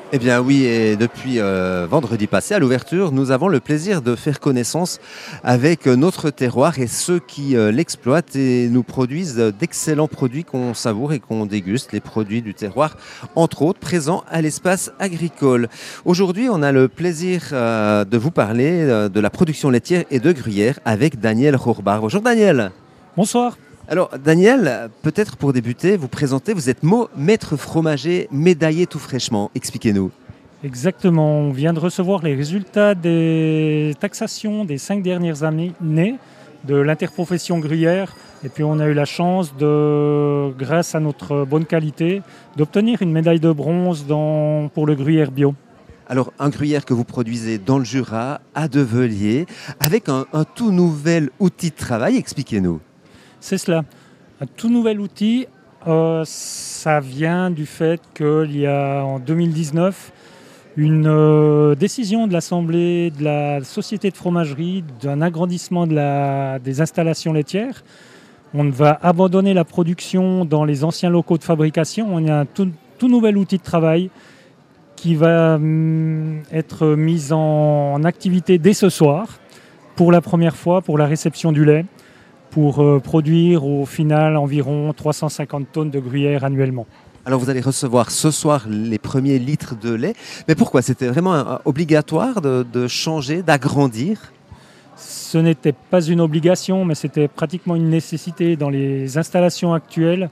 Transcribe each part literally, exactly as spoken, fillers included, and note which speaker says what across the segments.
Speaker 1: Eh bien oui, et depuis euh, vendredi passé, à l'ouverture, nous avons le plaisir de faire connaissance avec euh, notre terroir et ceux qui euh, l'exploitent et nous produisent euh, d'excellents produits qu'on savoure et qu'on déguste, les produits du terroir, entre autres, présents à l'espace agricole. Aujourd'hui, on a le plaisir euh, de vous parler euh, de la production laitière et de gruyère avec Daniel Rohrbar. Bonjour Daniel.
Speaker 2: Bonsoir.
Speaker 1: Alors Daniel, peut-être pour débuter, vous présenter, vous êtes mo- maître fromager médaillé tout fraîchement. Expliquez-nous.
Speaker 2: Exactement, on vient de recevoir les résultats des taxations des cinq dernières années de l'interprofession gruyère. Et puis on a eu la chance, de, grâce à notre bonne qualité, d'obtenir une médaille de bronze dans, pour le gruyère bio.
Speaker 1: Alors, un gruyère que vous produisez dans le Jura, à Develier, avec un, un tout nouvel outil de travail. Expliquez-nous.
Speaker 2: C'est cela. Un tout nouvel outil, euh, ça vient du fait qu'il y a en deux mille dix-neuf une euh, décision de l'Assemblée de la Société de fromagerie d'un agrandissement de la, des installations laitières. On va abandonner la production dans les anciens locaux de fabrication. On a un tout, tout nouvel outil de travail qui va hum, être mis en, en activité dès ce soir pour la première fois pour la réception du lait, pour euh, produire au final environ trois cent cinquante tonnes de gruyère annuellement.
Speaker 1: Alors, vous allez recevoir ce soir les premiers litres de lait. Mais pourquoi? C'était vraiment euh, obligatoire de, de changer, d'agrandir?
Speaker 2: Ce n'était pas une obligation, mais c'était pratiquement une nécessité. Dans les installations actuelles,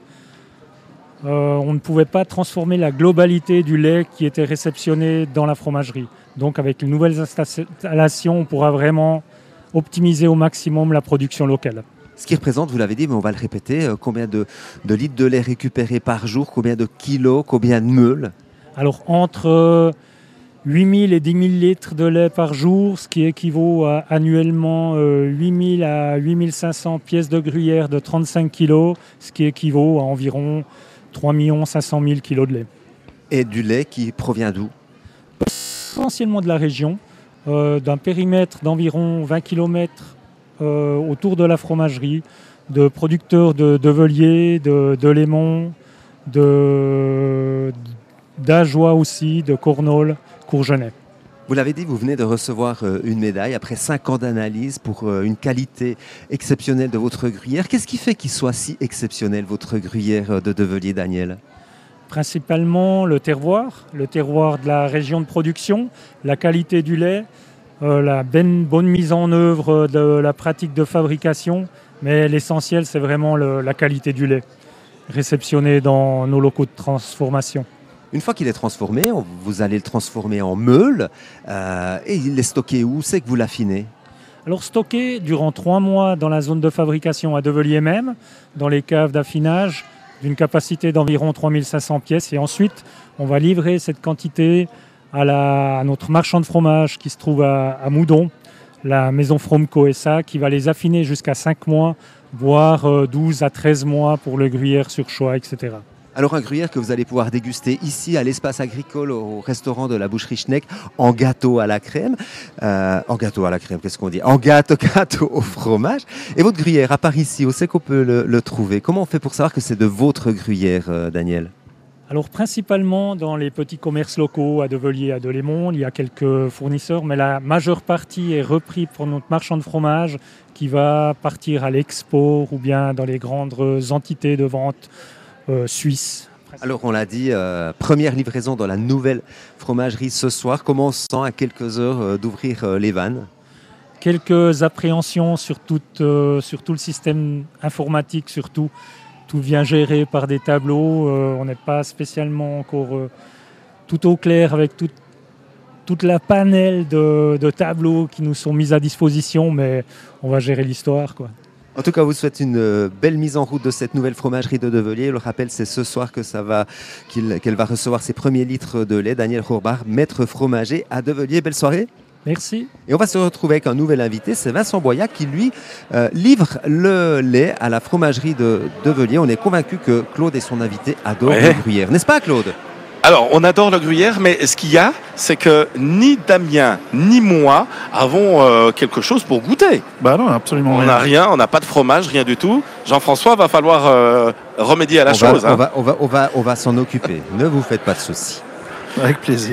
Speaker 2: euh, on ne pouvait pas transformer la globalité du lait qui était réceptionné dans la fromagerie. Donc avec les nouvelles installations, on pourra vraiment optimiser au maximum la production locale.
Speaker 1: Ce qui représente, vous l'avez dit, mais on va le répéter, euh, combien de, de litres de lait récupérés par jour, combien de kilos, combien de meules?
Speaker 2: Alors entre huit mille et dix mille litres de lait par jour, ce qui équivaut à annuellement euh, huit mille à huit mille cinq cents pièces de gruyère de trente-cinq kilos, ce qui équivaut à environ trois millions cinq cent mille kilos de lait.
Speaker 1: Et du lait qui provient d'où?
Speaker 2: Essentiellement de la région, euh, d'un périmètre d'environ vingt kilomètres euh, autour de la fromagerie, de producteurs de, de Velier, de, de Lémont, de, d'Ajoie aussi, de Cornol, Courgenay.
Speaker 1: Vous l'avez dit, vous venez de recevoir euh, une médaille après cinq ans d'analyse pour euh, une qualité exceptionnelle de votre gruyère. Qu'est-ce qui fait qu'il soit si exceptionnel, votre gruyère euh, de Develier, Daniel?
Speaker 2: Principalement le terroir, le terroir de la région de production, la qualité du lait, euh, la ben, bonne mise en œuvre de la pratique de fabrication, mais l'essentiel c'est vraiment le, la qualité du lait réceptionné dans nos locaux de transformation.
Speaker 1: Une fois qu'il est transformé, on- vous allez le transformer en meule euh, et il est stocké où? C'est que vous l'affinez?
Speaker 2: Alors stocké durant trois mois dans la zone de fabrication à Develier même, dans les caves d'affinage, d'une capacité d'environ trois mille cinq cents pièces. Et ensuite, on va livrer cette quantité à, la, à notre marchand de fromage qui se trouve à, à Moudon, la maison Fromco S A, qui va les affiner jusqu'à cinq mois, voire euh, douze à treize mois pour le gruyère sur choix, et cetera.
Speaker 1: Alors un gruyère que vous allez pouvoir déguster ici à l'espace agricole au restaurant de la boucherie Schneck en gâteau à la crème. Euh, en gâteau à la crème, qu'est-ce qu'on dit? En gâteau, gâteau au fromage. Et votre gruyère, à part ici, où c'est qu'on peut le, le trouver? Comment on fait pour savoir que c'est de votre gruyère, euh, Daniel?
Speaker 2: Alors principalement dans les petits commerces locaux à Develier, à Delémont, il y a quelques fournisseurs, mais la majeure partie est reprise pour notre marchand de fromage qui va partir à l'expo ou bien dans les grandes entités de vente euh, suisses.
Speaker 1: Alors on l'a dit, euh, première livraison dans la nouvelle fromagerie ce soir. Comment on se sent à quelques heures euh, d'ouvrir euh, les vannes?
Speaker 2: Quelques appréhensions sur tout, euh, sur tout le système informatique, surtout. Tout vient géré par des tableaux. Euh, on n'est pas spécialement encore euh, tout au clair avec tout, toute la panel de, de tableaux qui nous sont mis à disposition, mais on va gérer l'histoire, quoi.
Speaker 1: En tout cas, vous souhaite une euh, belle mise en route de cette nouvelle fromagerie de Develier. Le rappel, c'est ce soir que ça va, qu'il- qu'elle va recevoir ses premiers litres de lait. Daniel Rohrbar, maître fromager à Develier. Belle soirée.
Speaker 2: Merci.
Speaker 1: Et on va se retrouver avec un nouvel invité, c'est Vincent Boyac qui lui euh, livre le lait à la fromagerie de Develier. On est convaincu que Claude et son invité adorent
Speaker 3: Ouais.
Speaker 1: le gruyère. N'est-ce pas, Claude?
Speaker 3: Alors, on adore le gruyère, mais ce qu'il y a, c'est que ni Damien ni moi avons euh, quelque chose pour goûter.
Speaker 4: Bah non, absolument
Speaker 3: On
Speaker 4: rien.
Speaker 3: n'a rien, on n'a pas de fromage, rien du tout. Jean-François, va falloir euh, remédier à la
Speaker 1: on
Speaker 3: chose.
Speaker 1: va,
Speaker 3: hein.
Speaker 1: on va, on va, on va, on va s'en occuper. Ne vous faites pas de soucis.
Speaker 4: Avec plaisir.